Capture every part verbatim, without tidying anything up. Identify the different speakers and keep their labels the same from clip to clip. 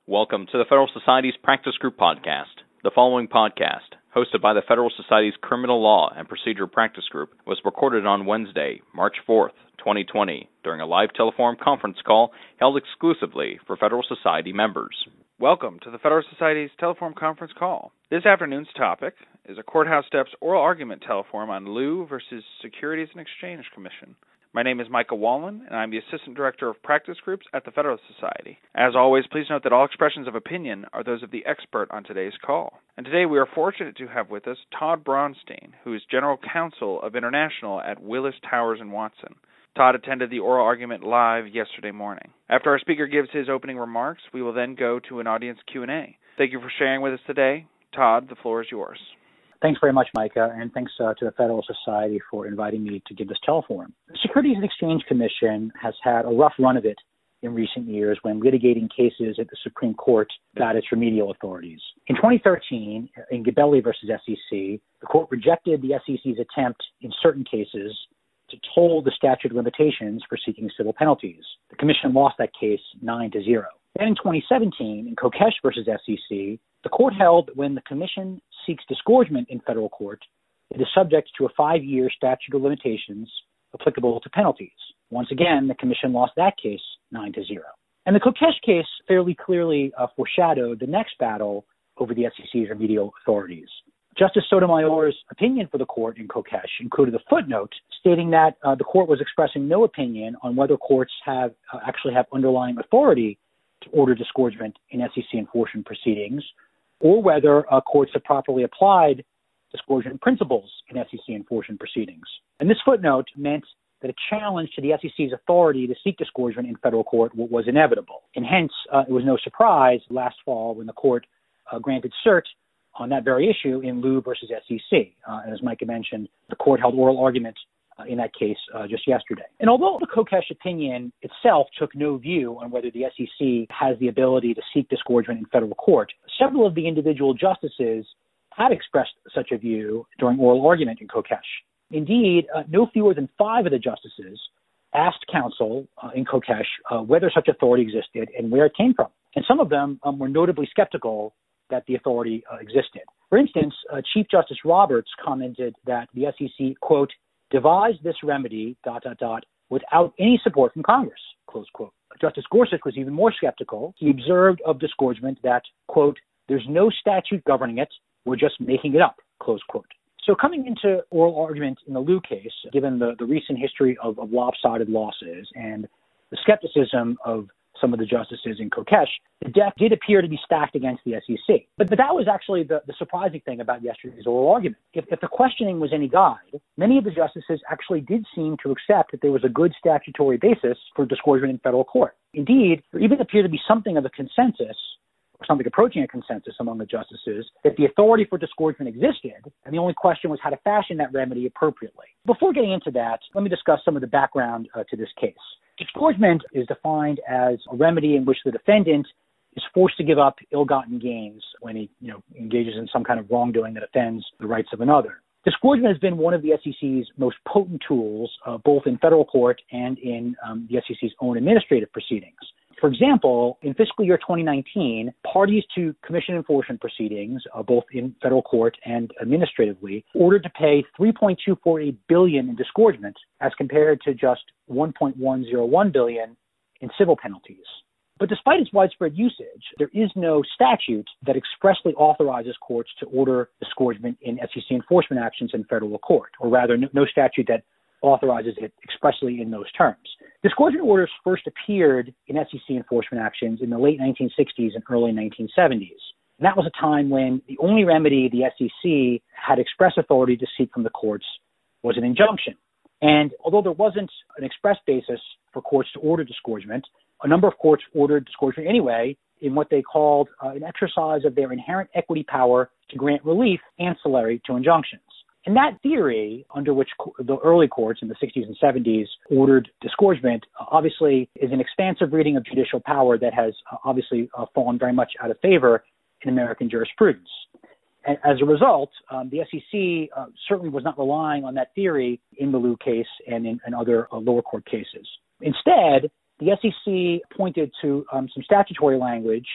Speaker 1: Welcome to the Federal Society's Practice Group podcast. The following podcast, hosted by the Federal Society's Criminal Law and Procedure Practice Group, was recorded on Wednesday, March fourth, twenty twenty, during a live telephone conference call held exclusively for Federal Society members.
Speaker 2: Welcome to the Federal Society's Teleform conference call. This afternoon's topic is a Courthouse Steps oral argument teleform on Liu versus Securities and Exchange Commission. My name is Micah Wallen, and I'm the Assistant Director of Practice Groups at the Federal Society. As always, please note that all expressions of opinion are those of the expert on today's call. And today we are fortunate to have with us Todd Braunstein, who is General Counsel of International at Willis Towers and Watson. Todd attended the oral argument live yesterday morning. After our speaker gives his opening remarks, we will then go to an audience Q and A. Thank you for sharing with us today. Todd, the floor is yours.
Speaker 3: Thanks very much, Micah, and thanks uh, to the Federal Society for inviting me to give this teleforum. The Securities and Exchange Commission has had a rough run of it in recent years when litigating cases at the Supreme Court about its remedial authorities. In twenty thirteen, in Gabelli versus S E C, the court rejected the S E C's attempt in certain cases to toll the statute of limitations for seeking civil penalties. The Commission lost that case nine to zero. Then in twenty seventeen, in Kokesh versus S E C, the court held that when the Commission seeks disgorgement in federal court, it is subject to a five-year statute of limitations applicable to penalties. Once again, the Commission lost that case nine to zero. And the Kokesh case fairly clearly uh, foreshadowed the next battle over the S E C's remedial authorities. Justice Sotomayor's opinion for the court in Kokesh included a footnote stating that uh, the court was expressing no opinion on whether courts have uh, actually have underlying authority to order disgorgement in S E C enforcement proceedings, or whether uh, courts have properly applied disgorgement principles in S E C enforcement proceedings. And this footnote meant that a challenge to the S E C's authority to seek disgorgement in federal court w- was inevitable. And hence, uh, it was no surprise last fall when the court uh, granted cert on that very issue in Liu versus S E C. Uh, and as Micah mentioned, the court held oral argument uh, in that case uh, just yesterday. And although the Kokesh opinion itself took no view on whether the S E C has the ability to seek disgorgement in federal court, several of the individual justices had expressed such a view during oral argument in Kokesh. Indeed, uh, no fewer than five of the justices asked counsel uh, in Kokesh uh, whether such authority existed and where it came from. And some of them um, were notably skeptical that the authority uh, existed. For instance, uh, Chief Justice Roberts commented that the S E C, quote, devised this remedy, dot, dot, dot, without any support from Congress, close quote. Justice Gorsuch was even more skeptical. He observed of disgorgement that, quote, there's no statute governing it, we're just making it up, close quote. So coming into oral argument in the Liu case, given the, the recent history of, of lopsided losses and the skepticism of some of the justices in Kokesh, the deck did appear to be stacked against the S E C. But, but that was actually the, the surprising thing about yesterday's oral argument. If, if the questioning was any guide, many of the justices actually did seem to accept that there was a good statutory basis for disgorgement in federal court. Indeed, there even appeared to be something of a consensus, or something approaching a consensus among the justices, that the authority for disgorgement existed, and the only question was how to fashion that remedy appropriately. Before getting into that, let me discuss some of the background uh, to this case. Disgorgement is defined as a remedy in which the defendant is forced to give up ill-gotten gains when he, you know, engages in some kind of wrongdoing that offends the rights of another. Disgorgement has been one of the S E C's most potent tools, uh, both in federal court and in um, the S E C's own administrative proceedings. For example, in fiscal year twenty nineteen, parties to commission enforcement proceedings, uh, both in federal court and administratively, ordered to pay three point two four eight billion dollars in disgorgement as compared to just one point one zero one billion dollars in civil penalties. But despite its widespread usage, there is no statute that expressly authorizes courts to order disgorgement in S E C enforcement actions in federal court, or rather no, no statute that authorizes it expressly in those terms. Disgorgement orders first appeared in S E C enforcement actions in the late nineteen sixties and early nineteen seventies. And that was a time when the only remedy the S E C had express authority to seek from the courts was an injunction. And although there wasn't an express basis for courts to order disgorgement, a number of courts ordered disgorgement anyway in what they called uh, an exercise of their inherent equity power to grant relief ancillary to injunctions. And that theory, under which co- the early courts in the sixties and seventies ordered disgorgement, uh, obviously is an expansive reading of judicial power that has uh, obviously uh, fallen very much out of favor in American jurisprudence. And as a result, um, the S E C uh, certainly was not relying on that theory in the Liu case and in, in other uh, lower court cases. Instead, the S E C pointed to um, some statutory language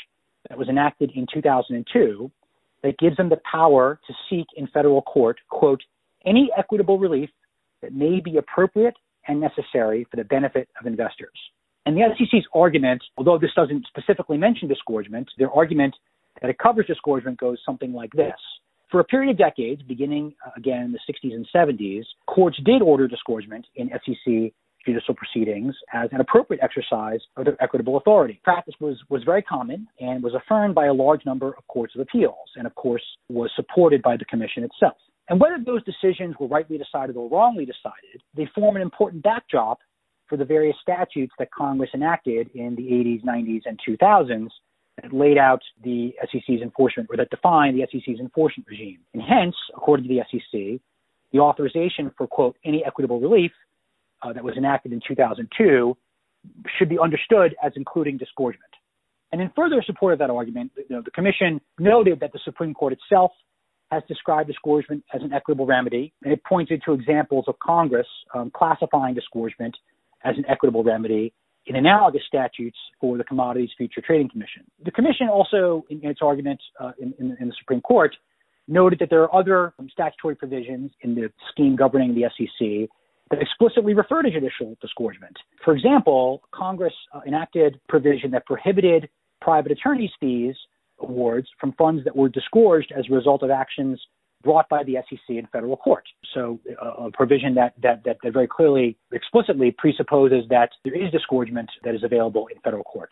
Speaker 3: that was enacted in two thousand two that gives them the power to seek in federal court, quote, any equitable relief that may be appropriate and necessary for the benefit of investors. And the S E C's argument, although this doesn't specifically mention disgorgement, their argument that it covers disgorgement goes something like this. For a period of decades, beginning uh, again in the sixties and seventies, courts did order disgorgement in S E C judicial proceedings as an appropriate exercise of their equitable authority. Practice was, was very common and was affirmed by a large number of courts of appeals and, of course, was supported by the Commission itself. And whether those decisions were rightly decided or wrongly decided, they form an important backdrop for the various statutes that Congress enacted in the eighties, nineties, and two thousands that laid out the S E C's enforcement, or that defined the S E C's enforcement regime. And hence, according to the S E C, the authorization for, quote, any equitable relief uh, that was enacted in two thousand two should be understood as including disgorgement. And in further support of that argument, you know, the Commission noted that the Supreme Court itself has described disgorgement as an equitable remedy, and it pointed to examples of Congress um, classifying disgorgement as an equitable remedy in analogous statutes for the Commodities Future Trading Commission. The Commission also, in, in its argument uh, in, in, in the Supreme Court, noted that there are other um, statutory provisions in the scheme governing the S E C that explicitly refer to judicial disgorgement. For example, Congress uh, enacted provision that prohibited private attorneys' fees awards from funds that were disgorged as a result of actions brought by the S E C in federal court. So uh, a provision that, that, that, that very clearly, explicitly presupposes that there is disgorgement that is available in federal court.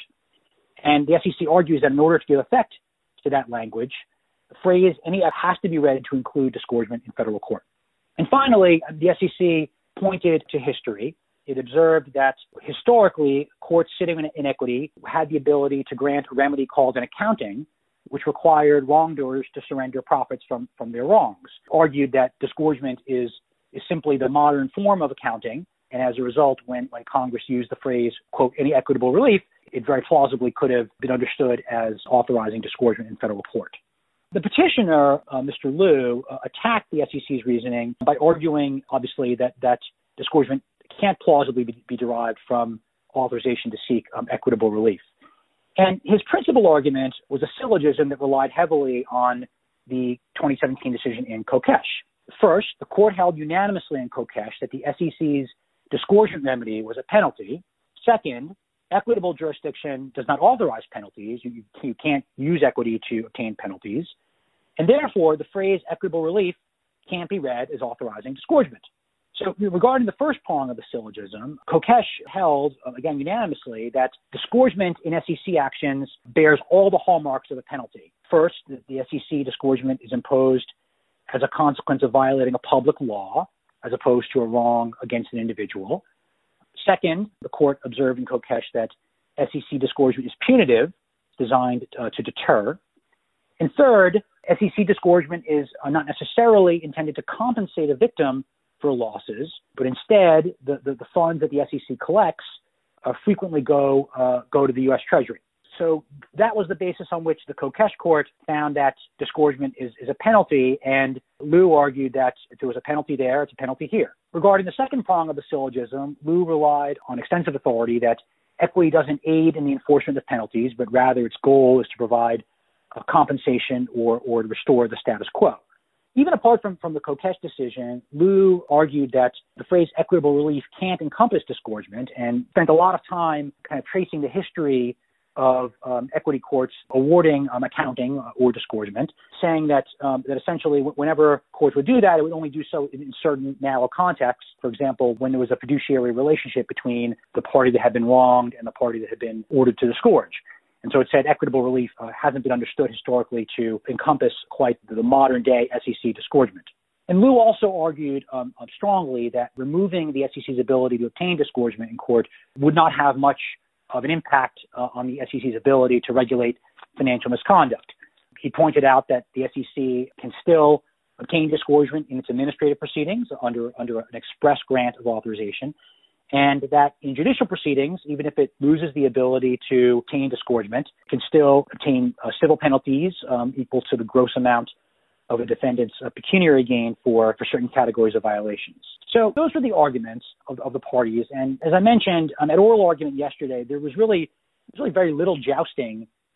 Speaker 3: And the S E C argues that in order to give effect to that language, the phrase any has to be read to include disgorgement in federal court. And finally, the S E C pointed to history. It observed that historically, courts sitting in inequity had the ability to grant a remedy called an accounting, which required wrongdoers to surrender profits from, from their wrongs. Argued that disgorgement is, is simply the modern form of accounting, and as a result, when, when Congress used the phrase, quote, any equitable relief, it very plausibly could have been understood as authorizing disgorgement in federal court. The petitioner, uh, Mister Liu, uh, attacked the S E C's reasoning by arguing, obviously, that, that disgorgement can't plausibly be, be derived from authorization to seek um, equitable relief. And his principal argument was a syllogism that relied heavily on the twenty seventeen decision in Kokesh. First, the court held unanimously in Kokesh that the S E C's disgorgement remedy was a penalty. Second, equitable jurisdiction does not authorize penalties. You, you can't use equity to obtain penalties. And therefore, the phrase equitable relief can't be read as authorizing disgorgement. So regarding the first prong of the syllogism, Kokesh held, uh, again unanimously, that disgorgement in S E C actions bears all the hallmarks of a penalty. First, the, the S E C disgorgement is imposed as a consequence of violating a public law, as opposed to a wrong against an individual. Second, the court observed in Kokesh that S E C disgorgement is punitive, designed uh, to deter. And third, S E C disgorgement is uh, not necessarily intended to compensate a victim for losses, but instead the, the, the funds that the S E C collects uh, frequently go uh, go to the U S Treasury. So that was the basis on which the Kokesh court found that disgorgement is, is a penalty, and Liu argued that if there was a penalty there, it's a penalty here. Regarding the second prong of the syllogism, Liu relied on extensive authority that equity doesn't aid in the enforcement of penalties, but rather its goal is to provide a compensation or, or to restore the status quo. Even apart from, from the Kokesh decision, Liu argued that the phrase equitable relief can't encompass disgorgement, and spent a lot of time kind of tracing the history of um, equity courts awarding um, accounting or disgorgement, saying that um, that essentially whenever courts would do that, it would only do so in certain narrow contexts. For example, when there was a fiduciary relationship between the party that had been wronged and the party that had been ordered to disgorge. And so it said equitable relief uh, hasn't been understood historically to encompass quite the modern-day S E C disgorgement. And Liu also argued um, strongly that removing the S E C's ability to obtain disgorgement in court would not have much of an impact uh, on the S E C's ability to regulate financial misconduct. He pointed out that the S E C can still obtain disgorgement in its administrative proceedings under, under an express grant of authorization, and that in judicial proceedings, even if it loses the ability to obtain disgorgement, can still obtain uh, civil penalties um, equal to the gross amount of a defendant's uh, pecuniary gain for, for certain categories of violations. So those were the arguments of, of the parties. And as I mentioned, um, at oral argument yesterday, there was really, really very little jousting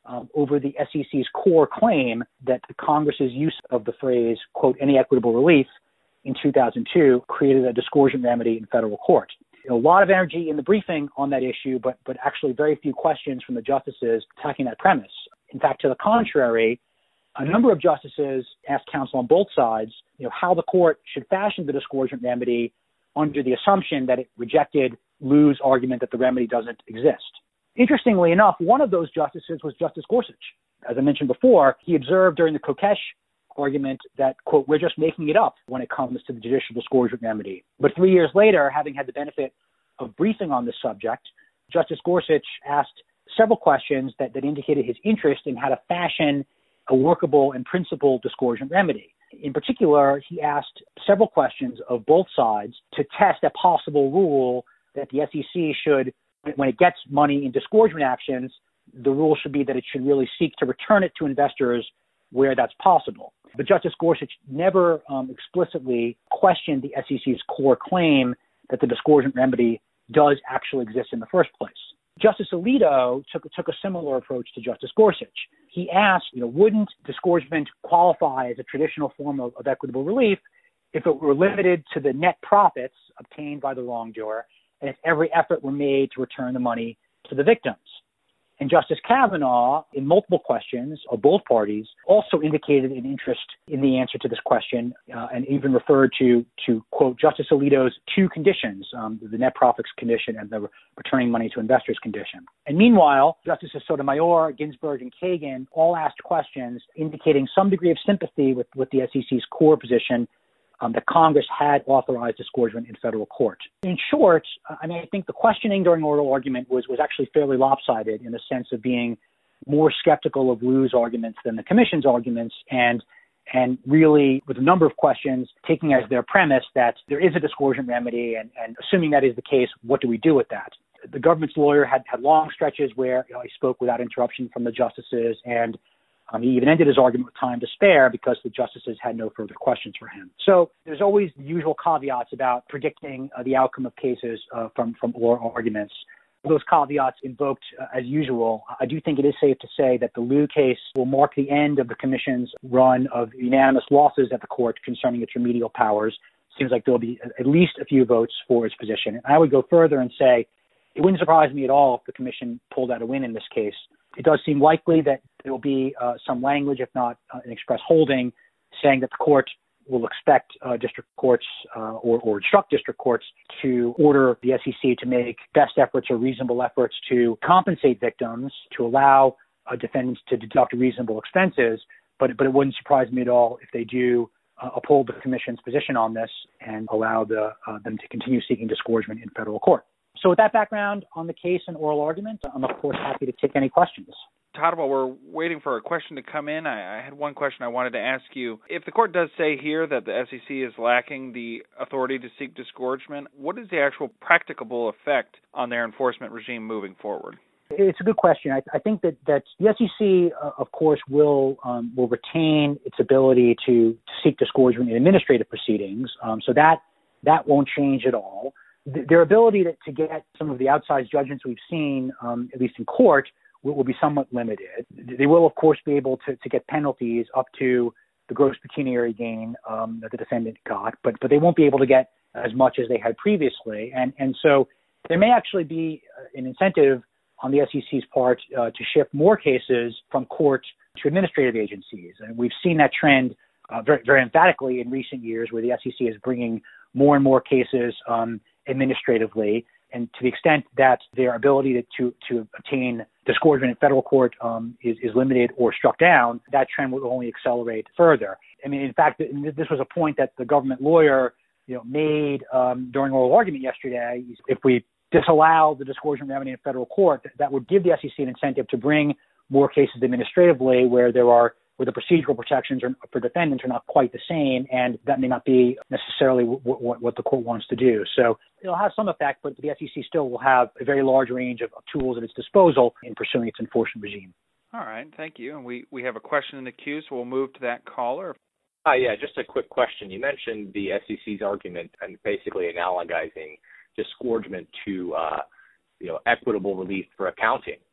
Speaker 3: um, over the S E C's core claim that the Congress's use of the phrase, quote, any equitable relief in two thousand two created a disgorgement remedy in federal court. You know, a lot of energy in the briefing on that issue, but but actually very few questions from the justices attacking that premise. In fact, to the contrary, a number of justices asked counsel on both sides, you know, how the court should fashion the disgorgement remedy under the assumption that it rejected Liu's argument that the remedy doesn't exist. Interestingly enough, one of those justices was Justice Gorsuch. As I mentioned before, he observed during the Kokesh argument that, quote, we're just making it up when it comes to the judicial disgorgement remedy. But three years later, having had the benefit of briefing on this subject, Justice Gorsuch asked several questions that, that indicated his interest in how to fashion a workable and principled disgorgement remedy. In particular, he asked several questions of both sides to test a possible rule that the S E C should, when it gets money in disgorgement actions, the rule should be that it should really seek to return it to investors where that's possible. But Justice Gorsuch never um, explicitly questioned the S E C's core claim that the disgorgement remedy does actually exist in the first place. Justice Alito took, took a similar approach to Justice Gorsuch. He asked, you know, wouldn't disgorgement qualify as a traditional form of, of equitable relief if it were limited to the net profits obtained by the wrongdoer and if every effort were made to return the money to the victims? And Justice Kavanaugh, in multiple questions of both parties, also indicated an interest in the answer to this question uh, and even referred to, to, quote, Justice Alito's two conditions, um, the net profits condition and the returning money to investors condition. And meanwhile, Justices Sotomayor, Ginsburg, and Kagan all asked questions indicating some degree of sympathy with, with the S E C's core position Um, that Congress had authorized disgorgement in federal court. In short, I mean, I think the questioning during oral argument was, was actually fairly lopsided in the sense of being more skeptical of Liu's arguments than the Commission's arguments, and and really with a number of questions taking as their premise that there is a disgorgement remedy, and, and assuming that is the case, what do we do with that? The government's lawyer had, had long stretches where you know, he spoke without interruption from the justices, and Um, he even ended his argument with time to spare because the justices had no further questions for him. So there's always the usual caveats about predicting uh, the outcome of cases uh, from, from oral arguments. Those caveats invoked uh, as usual, I do think it is safe to say that the Liu case will mark the end of the Commission's run of unanimous losses at the court concerning its remedial powers. Seems like there'll be at least a few votes for its position. And I would go further and say it wouldn't surprise me at all if the Commission pulled out a win in this case. It does seem likely that there will be uh, some language, if not uh, an express holding, saying that the court will expect uh, district courts uh, or, or instruct district courts to order the S E C to make best efforts or reasonable efforts to compensate victims, to allow uh, defendants to deduct reasonable expenses. But, but it wouldn't surprise me at all if they do uh, uphold the Commission's position on this and allow the, uh, them to continue seeking disgorgement in federal court. So with that background on the case and oral argument, I'm, of course, happy to take any questions.
Speaker 2: Todd, while we're waiting for a question to come in, I, I had one question I wanted to ask you. If the court does say here that the S E C is lacking the authority to seek disgorgement, what is the actual practicable effect on their enforcement regime moving forward?
Speaker 3: It's a good question. I, I think that, that the S E C, uh, of course, will um, will retain its ability to, to seek disgorgement in administrative proceedings. Um, so that that won't change at all. Their ability to, to get some of the outsized judgments we've seen, um, at least in court, will, will be somewhat limited. They will, of course, be able to, to get penalties up to the gross pecuniary gain um, that the defendant got, but but they won't be able to get as much as they had previously. And and so there may actually be an incentive on the S E C's part uh, to shift more cases from court to administrative agencies. And we've seen that trend uh, very, very emphatically in recent years, where the S E C is bringing more and more cases um, administratively, and to the extent that their ability to to, to obtain disgorgement in federal court um, is, is limited or struck down, that trend will only accelerate further. I mean, in fact, this was a point that the government lawyer, you know, made um, during oral argument yesterday. If we disallow the disgorgement remedy in federal court, that would give the S E C an incentive to bring more cases administratively where there are where the procedural protections are, for defendants are not quite the same, and that may not be necessarily w- w- what the court wants to do. So it'll have some effect, but the S E C still will have a very large range of, of tools at its disposal in pursuing its enforcement regime.
Speaker 2: All right, thank you. And we, we have a question in the queue, so we'll move to that caller.
Speaker 4: Hi, yeah, just a quick question. You mentioned the S E C's argument and basically analogizing disgorgement to uh, you know, equitable relief for accounting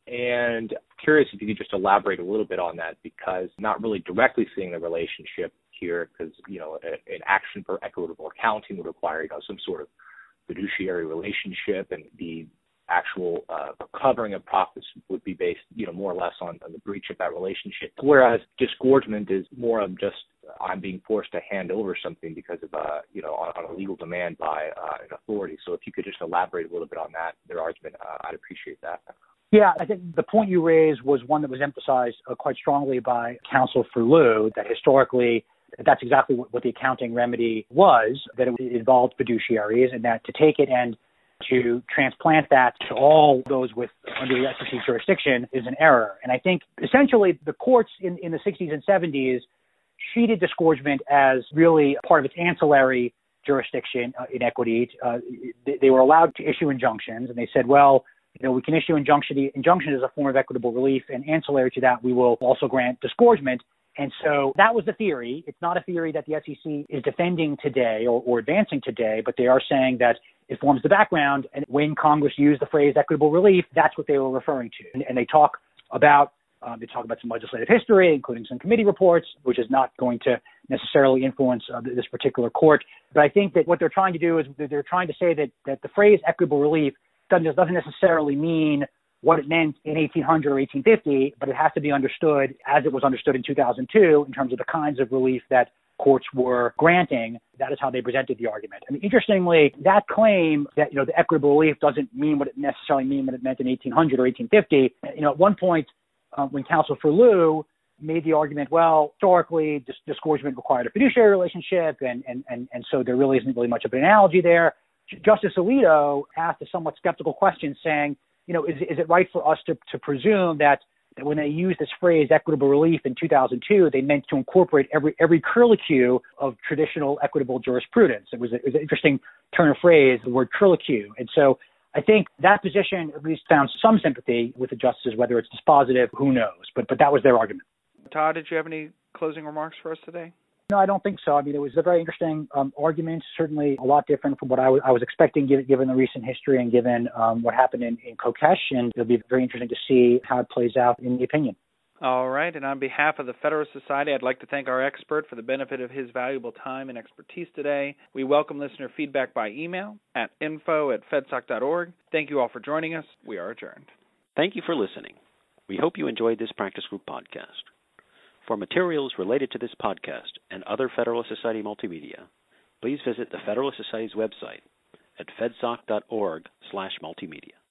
Speaker 4: And curious if you could just elaborate a little bit on that, because not really directly seeing the relationship here, because, you know, an action for equitable accounting would require, you know, some sort of fiduciary relationship, and the actual uh, covering of profits would be based, you know, more or less on, on the breach of that relationship. Whereas disgorgement is more of just I'm being forced to hand over something because of, uh, you know, on, on a legal demand by uh, an authority. So if you could just elaborate a little bit on that, their argument, uh, I'd appreciate that.
Speaker 3: Yeah, I think the point you raised was one that was emphasized uh, quite strongly by counsel for Liu, that historically that's exactly what, what the accounting remedy was, that it involved fiduciaries, and that to take it and to transplant that to all those with under the S E C jurisdiction is an error. And I think essentially the courts in, in the sixties and seventies treated disgorgement as really part of its ancillary jurisdiction uh, in equity. Uh, they, they were allowed to issue injunctions, and they said, well, you know, we can issue injunction. Injunction is a form of equitable relief, and ancillary to that, we will also grant disgorgement. And so that was the theory. It's not a theory that the S E C is defending today or, or advancing today, but they are saying that it forms the background. And when Congress used the phrase equitable relief, that's what they were referring to. And, and they talk about um, they talk about some legislative history, including some committee reports, which is not going to necessarily influence uh, this particular court. But I think that what they're trying to do is they're trying to say that that the phrase equitable relief doesn't doesn't necessarily mean what it meant in eighteen hundred or eighteen fifty, but it has to be understood as it was understood in two thousand two in terms of the kinds of relief that courts were granting. That is how they presented the argument. I mean, interestingly, that claim that, you know, the equitable relief doesn't mean what it necessarily mean what it meant in eighteen hundred or eighteen fifty. You know, at one point, uh, when counsel for Liu made the argument, well, historically, dis- disgorgement required a fiduciary relationship, and, and, and, and so there really isn't really much of an analogy there. Justice Alito asked a somewhat skeptical question saying, you know, is, is it right for us to, to presume that, that when they used this phrase equitable relief in two thousand two, they meant to incorporate every every curlicue of traditional equitable jurisprudence? It was, a, it was an interesting turn of phrase, the word curlicue. And so I think that position at least found some sympathy with the justices. Whether it's dispositive, who knows? But but that was their argument.
Speaker 2: Todd, did you have any closing remarks for us today?
Speaker 3: No, I don't think so. I mean, it was a very interesting um, argument, certainly a lot different from what I, w- I was expecting, given, given the recent history and given um, what happened in, in Kokesh, and it'll be very interesting to see how it plays out in the opinion.
Speaker 2: All right, and on behalf of the Federalist Society, I'd like to thank our expert for the benefit of his valuable time and expertise today. We welcome listener feedback by email at info at fedsoc dot org. Thank you all for joining us. We are adjourned.
Speaker 5: Thank you for listening. We hope you enjoyed this Practice Group podcast. For materials related to this podcast and other Federalist Society multimedia, please visit the Federalist Society's website at fedsoc dot org slash multimedia.